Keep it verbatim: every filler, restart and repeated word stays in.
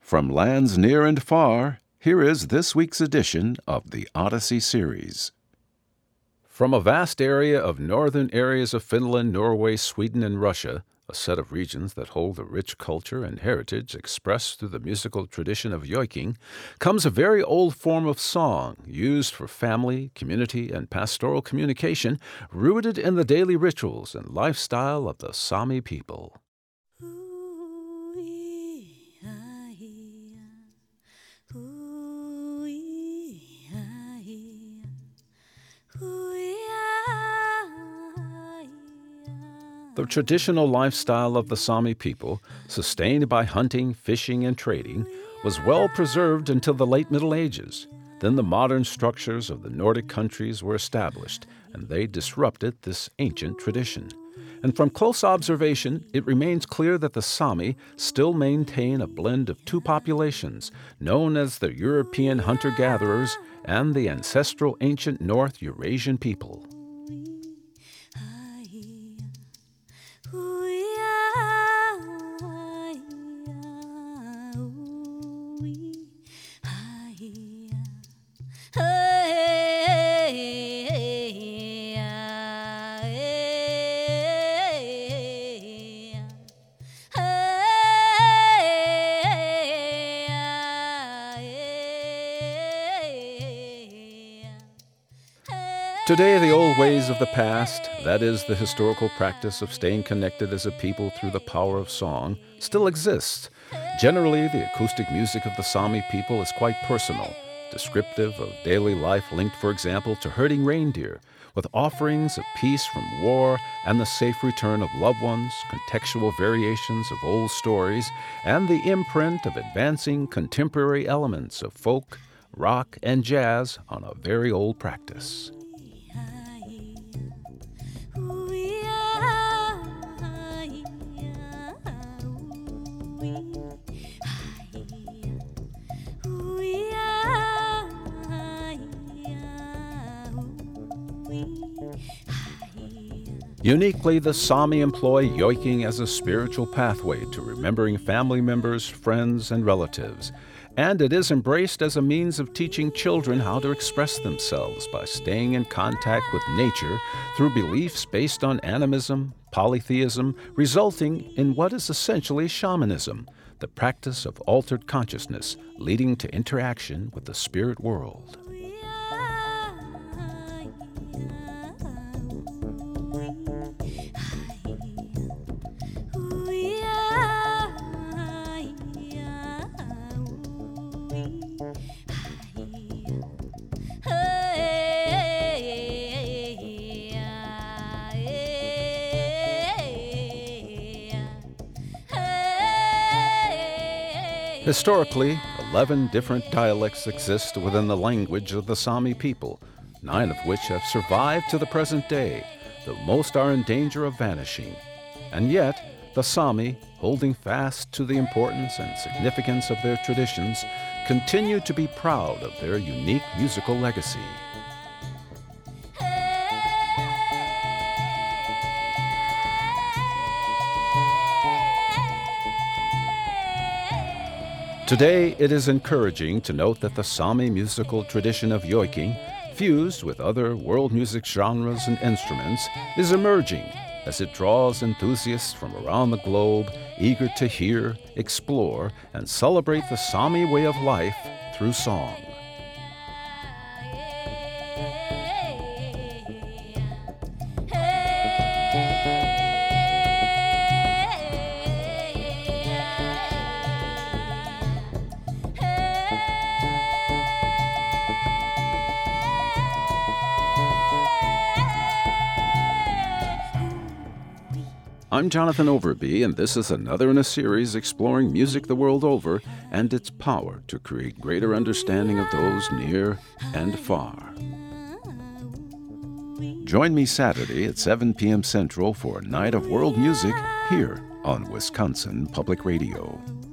From lands near and far, here is this week's edition of the Odyssey series. From a vast area of northern areas of Finland, Norway, Sweden, and Russia, a set of regions that hold a rich culture and heritage expressed through the musical tradition of yoiking, comes a very old form of song used for family, community, and pastoral communication, rooted in the daily rituals and lifestyle of the Sami people. The traditional lifestyle of the Sami people, sustained by hunting, fishing, and trading, was well preserved until the late Middle Ages. Then the modern structures of the Nordic countries were established, and they disrupted this ancient tradition. And from close observation, it remains clear that the Sami still maintain a blend of two populations, known as the European hunter-gatherers and the ancestral ancient North Eurasian people. Today, the old ways of the past, that is, the historical practice of staying connected as a people through the power of song, still exists. Generally, the acoustic music of the Sami people is quite personal, descriptive of daily life linked, for example, to herding reindeer, with offerings of peace from war and the safe return of loved ones, contextual variations of old stories, and the imprint of advancing contemporary elements of folk, rock, and jazz on a very old practice. Uniquely, the Sami employ yoiking as a spiritual pathway to remembering family members, friends, and relatives. And it is embraced as a means of teaching children how to express themselves by staying in contact with nature through beliefs based on animism, polytheism, resulting in what is essentially shamanism, the practice of altered consciousness leading to interaction with the spirit world. Historically, eleven different dialects exist within the language of the Sami people, nine of which have survived to the present day, though most are in danger of vanishing. And yet, the Sami, holding fast to the importance and significance of their traditions, continue to be proud of their unique musical legacy. Today, it is encouraging to note that the Sami musical tradition of yoiking, fused with other world music genres and instruments, is emerging as it draws enthusiasts from around the globe eager to hear, explore, and celebrate the Sami way of life through song. I'm Jonathan Overby, and this is another in a series exploring music the world over and its power to create greater understanding of those near and far. Join me Saturday at seven p.m. Central for a night of world music here on Wisconsin Public Radio.